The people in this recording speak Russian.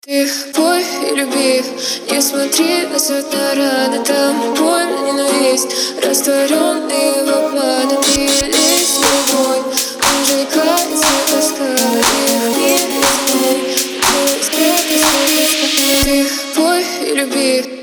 Ты пой и люби, не смотри на свет на раны. Там боль, ненависть, растворенные в обмане. Ты лезь в любой, он же кается тоска. Их мир не твой, ты пой и люби.